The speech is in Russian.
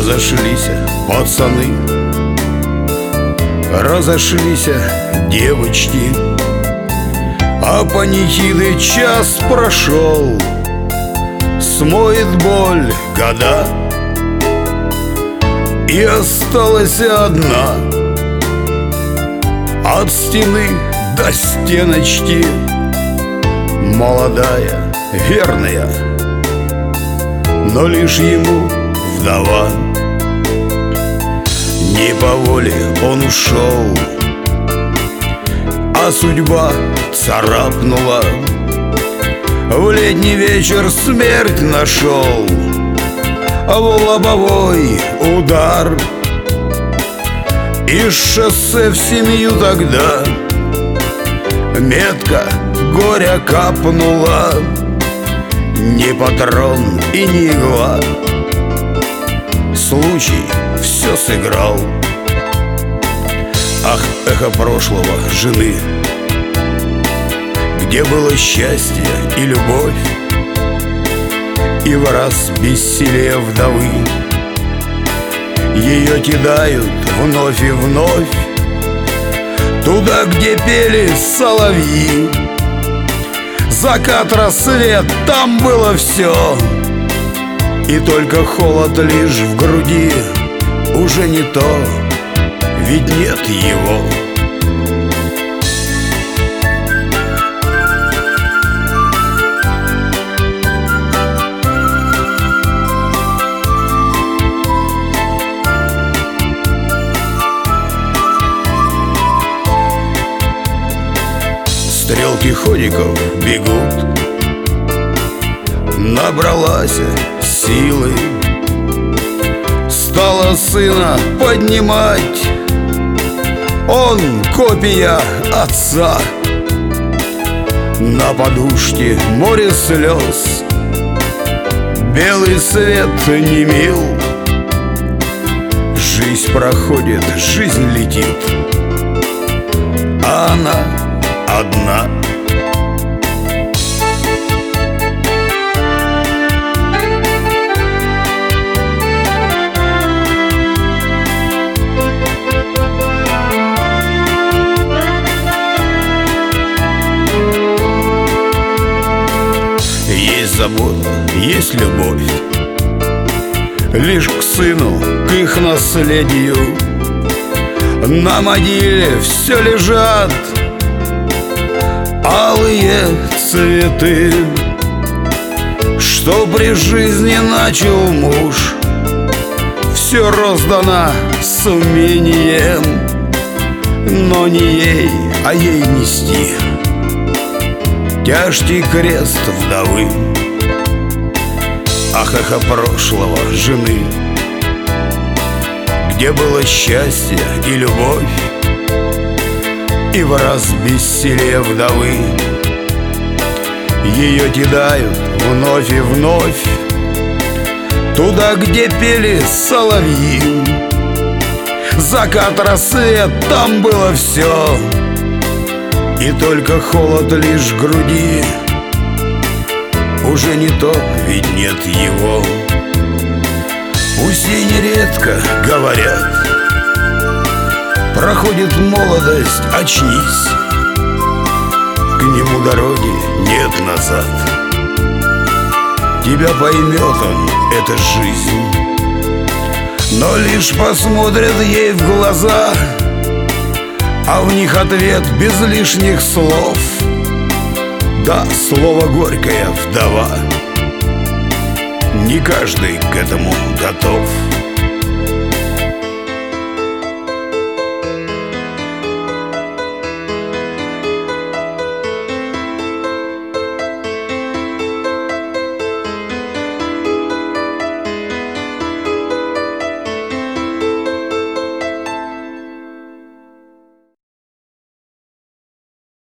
Разошлись пацаны, разошлись девочки, а панихиды час прошел, смоет боль года, и осталась одна от стены до стеночки, молодая, верная, но лишь ему вдова. Не по воле он ушел, а судьба царапнула. В летний вечер смерть нашел, в лобовой удар. Из шоссе в семью тогда метка горя капнула. Ни патрон и ни игла, случай все сыграл. Ах, эхо прошлого жены, где было счастье и любовь, и в раз бессилие вдовы. Ее кидают вновь и вновь туда, где пели соловьи. Закат, рассвет, там было все, и только холод лишь в груди. Уже не то, ведь нет его. Стрелки ходиков бегут, набралась силы, стала сына поднимать. Он копия отца, на подушке море слез, белый свет не мил. Жизнь проходит, жизнь летит, а она одна. Есть забота, есть любовь, лишь к сыну, к их наследию. На могиле все лежат алые цветы, что при жизни начал муж. Все роздано с умением, но не ей, а ей нести тяжкий крест вдовы. Ах, эхо прошлого жены, где было счастье и любовь, и в раз бессилие вдовы. Ее кидают вновь и вновь туда, где пели соловьи. Закат, рассвет, там было все, и только холод лишь в груди. Уже не то, ведь нет его. Пусть ей нередко говорят: проходит молодость, очнись, к нему дороги нет назад. Тебя поймет он, это жизнь, но лишь посмотрит ей в глаза, а в них ответ без лишних слов. Да, слово горькая вдова, не каждый к этому готов.